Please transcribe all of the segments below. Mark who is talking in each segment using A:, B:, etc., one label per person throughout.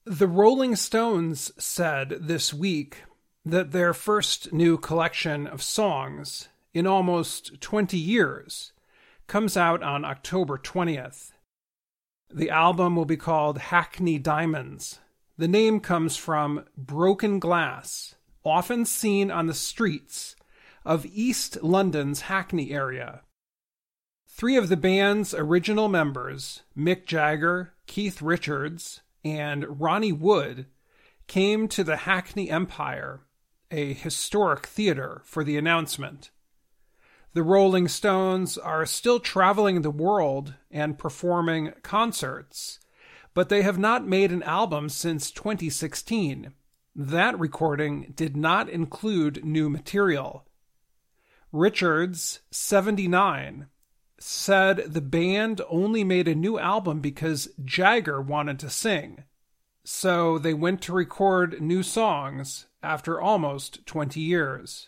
A: The Rolling Stones said this week that their first new collection of songs in almost 20 years comes out on October 20th. The album will be called Hackney Diamonds. The name comes from broken glass, often seen on the streets of East London's Hackney area. 3 of the band's original members, Mick Jagger, Keith Richards, and Ronnie Wood, came to the Hackney Empire, a historic theater, for the announcement. The Rolling Stones are still traveling the world and performing concerts, but they have not made an album since 2016. That recording did not include new material. Richards, 79, said the band only made a new album because Jagger wanted to sing, so they went to record new songs after almost 20 years.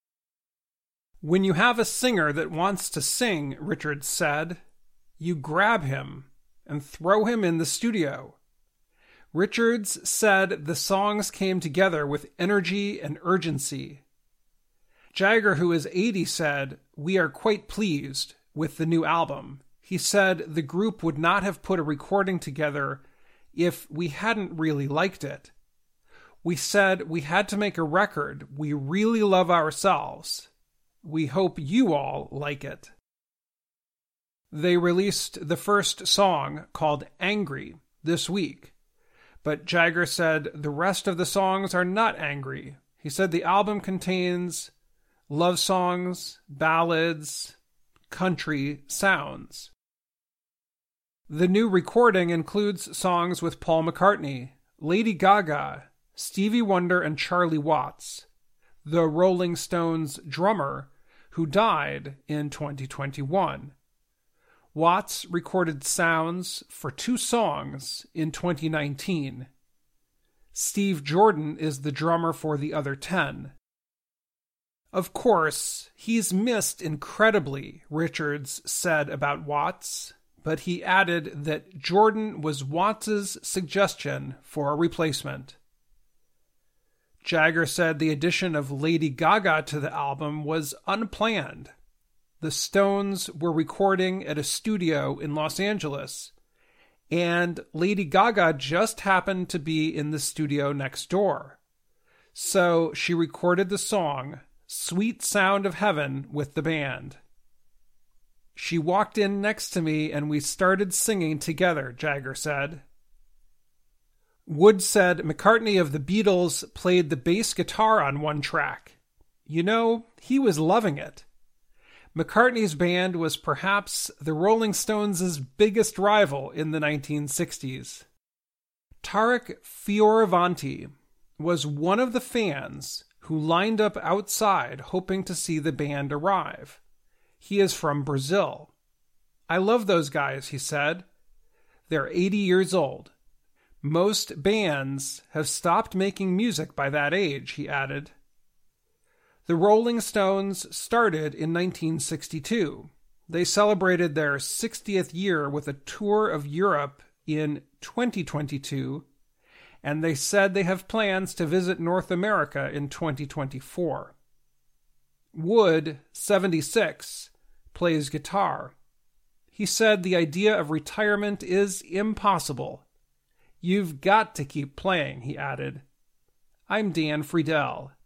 A: When you have a singer that wants to sing, Richards said, you grab him and throw him in the studio. Richards said the songs came together with energy and urgency. Jagger, who is 80, said, we are quite pleased with the new album. He said the group would not have put a recording together if we hadn't really liked it. We said we had to make a record. We really love ourselves. We hope you all like it. They released the first song, called Angry, this week, but Jagger said the rest of the songs are not angry. He said the album contains love songs, ballads, country sounds. The new recording includes songs with Paul McCartney, Lady Gaga, Stevie Wonder, and Charlie Watts, the Rolling Stones drummer who died in 2021. Watts recorded sounds for 2 songs in 2019. Steve Jordan is the drummer for the other 10. Of course, he's missed incredibly, Richards said about Watts, but he added that Jordan was Watts' suggestion for a replacement. Jagger said the addition of Lady Gaga to the album was unplanned. The Stones were recording at a studio in Los Angeles, and Lady Gaga just happened to be in the studio next door. So she recorded the song Sweet Sound of Heaven with the band. She walked in next to me and we started singing together, Jagger said. Wood said McCartney of the Beatles played the bass guitar on one track. You know, he was loving it. McCartney's band was perhaps the Rolling Stones' biggest rival in the 1960s. Tarek Fioravanti was one of the fans who lined up outside hoping to see the band arrive. He is from Brazil. I love those guys, he said. They're 80 years old. Most bands have stopped making music by that age, he added. The Rolling Stones started in 1962. They celebrated their 60th year with a tour of Europe in 2022, and they said they have plans to visit North America in 2024. Wood, 76, plays guitar. He said the idea of retirement is impossible. You've got to keep playing, he added. I'm Dan Friedel.